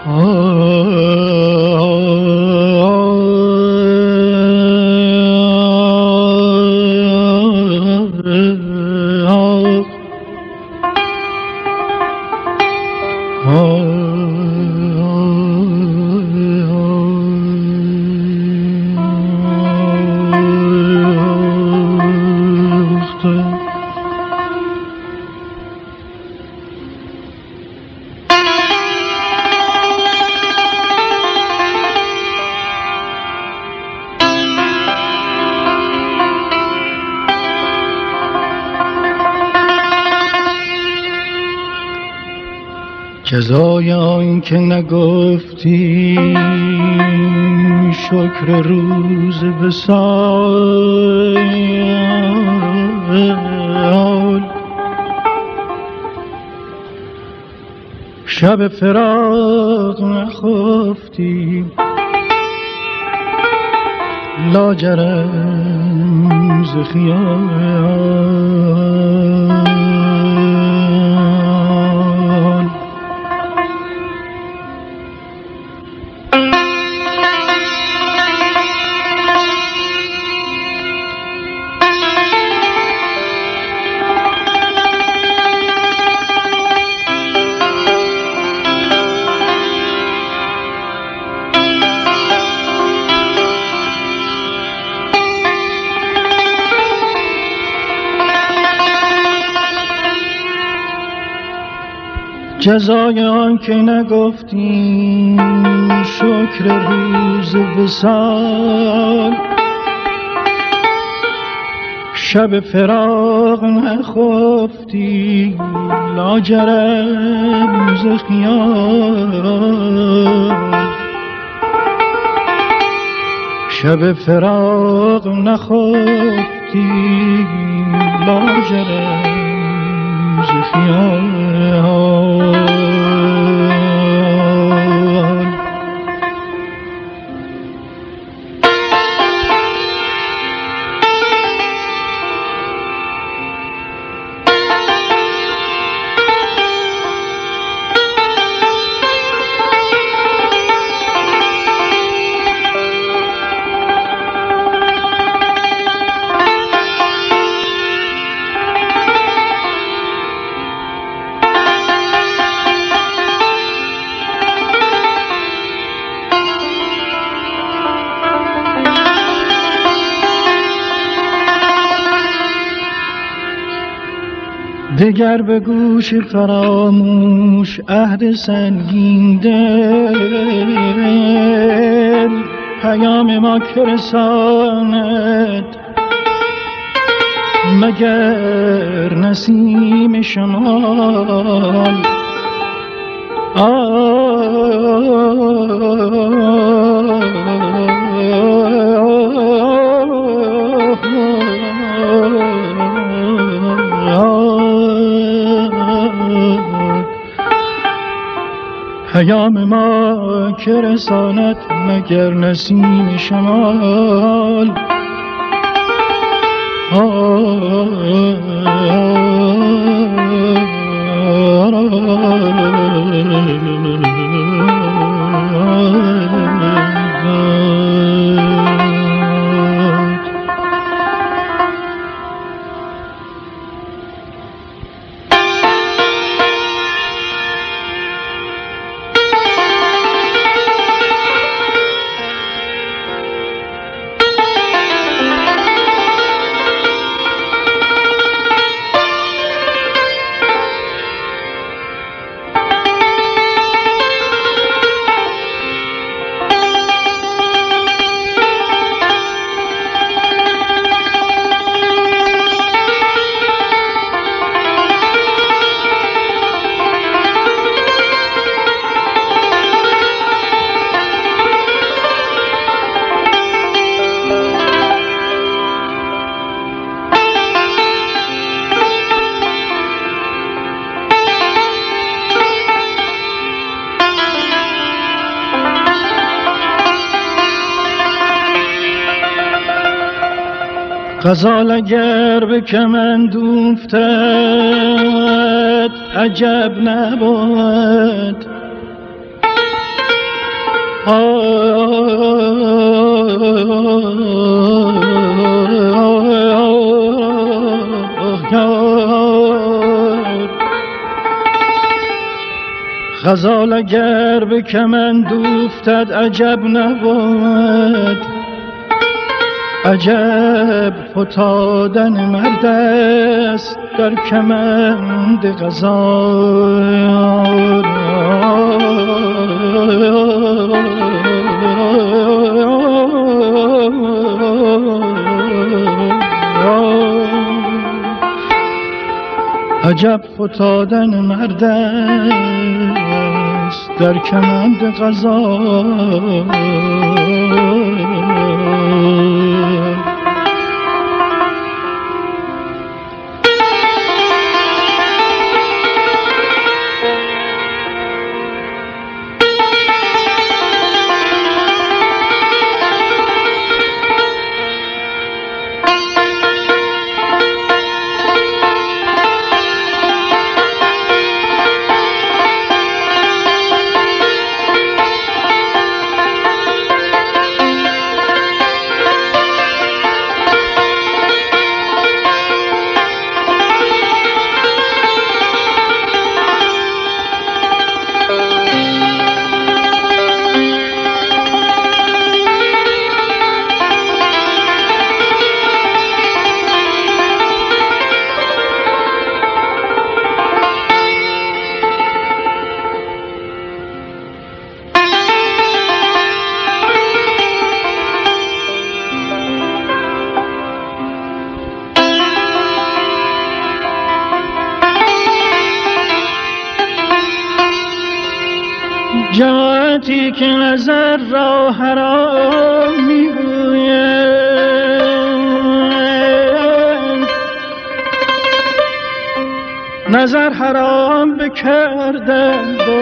جزای آن که نگفتی شکر روز وصال، شب فراق نخفتی لاجرم ز خیال. جزای آن که نگفتی شکر روز وصال، شب فراق نخفتی لاجرم ز خیال. شب فراق نخفتی لاجرم ز خیال. دگر به گوش فراموش عهد سنگین دل، پیام ما که رساند مگر نسیم شمال. پیام ما که رساند مگر نسیم شمال. غزال اگر به کمند افتد عجب نبود، غزال اگر به کمند افتد عجب نبود، عجب فتادن مرد است در کمند غزال. عجب فتادن مرد است در کمند غزال. جهاتی که نظر را حرام میگویند، نظر حرام بکردند و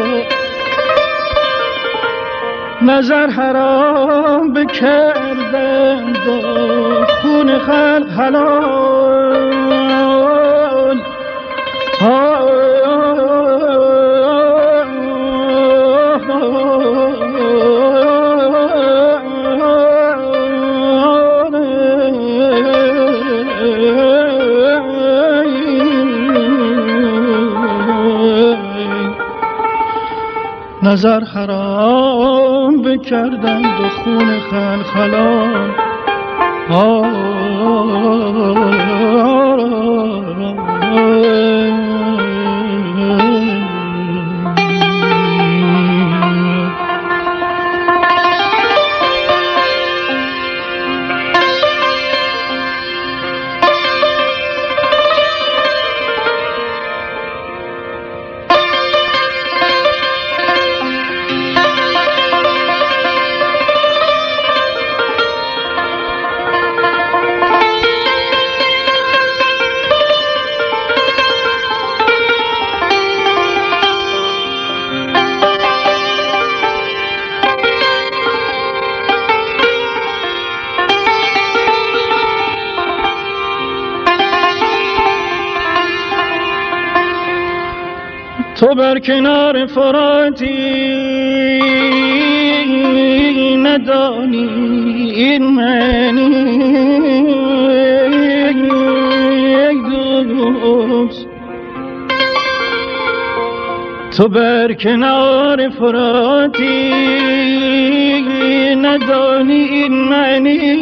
نظر حرام بکردند و خون خلق حلال. نظر حرام بکردند و خون خلق حلال. تو بر کنار فراتی ندانی این معنی دوست. تو بر کنار فراتی ندانی این معنی،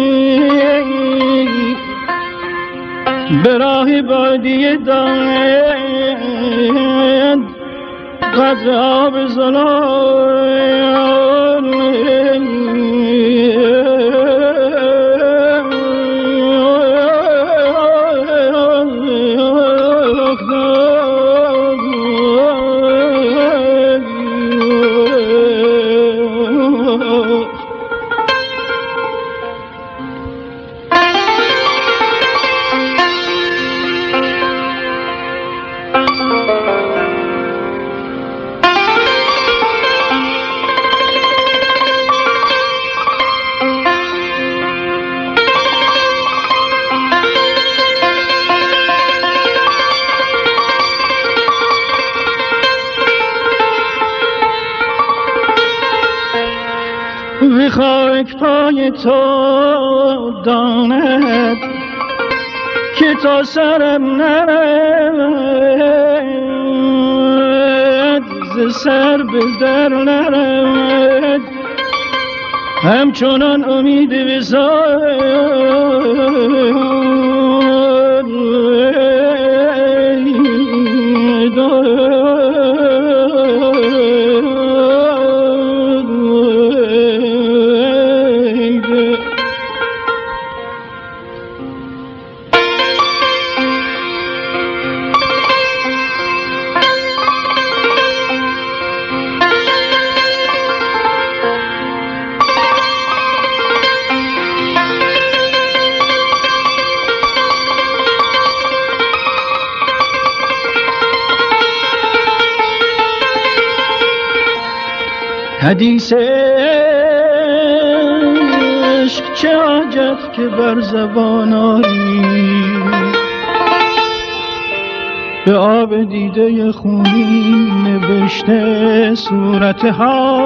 به راه بادیه داند قدر آب زلال. به خاک پای تو داند که تا سرم نرد ز سر به در نرد همچنان امید وصال حدیث عشق چه حاجت که بر زبان آری به آب دیده خونین نوشته صورتها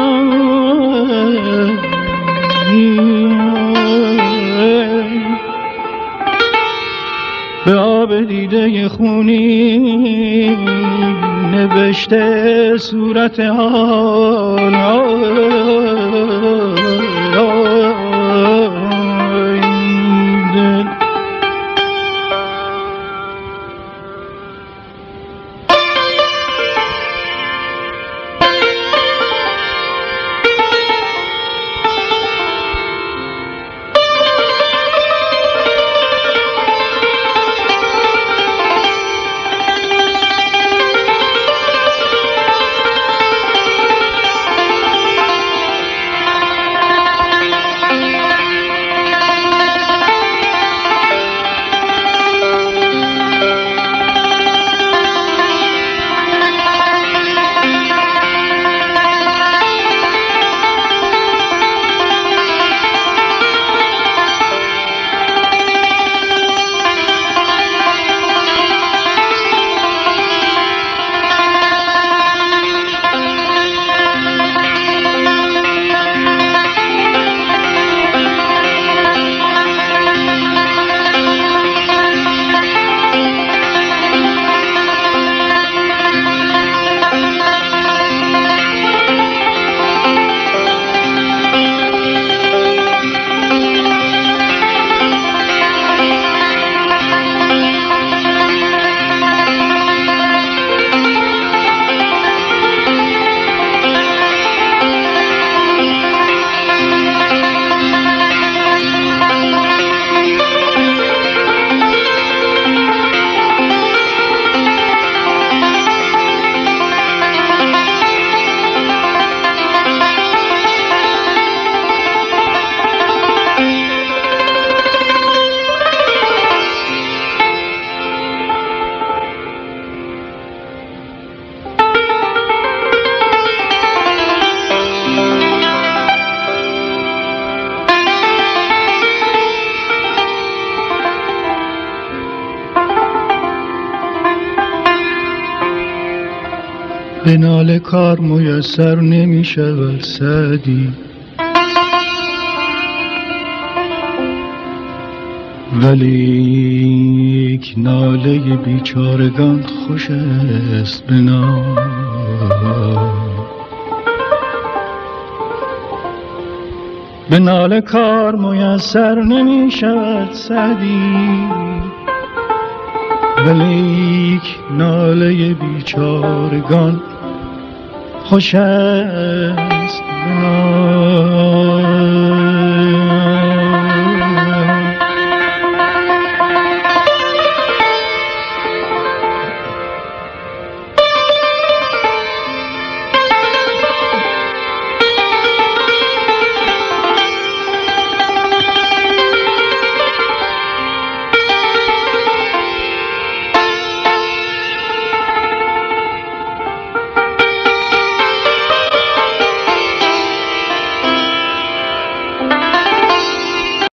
به آب دیده خونین نوشته صورت حال دل به ناله کار میسر نمی شود سعدی ولیک ناله بیچارگان خوش است به نام به ناله کار میسر نمی شود سعدی ولیک ناله بیچارگان خوش است به نام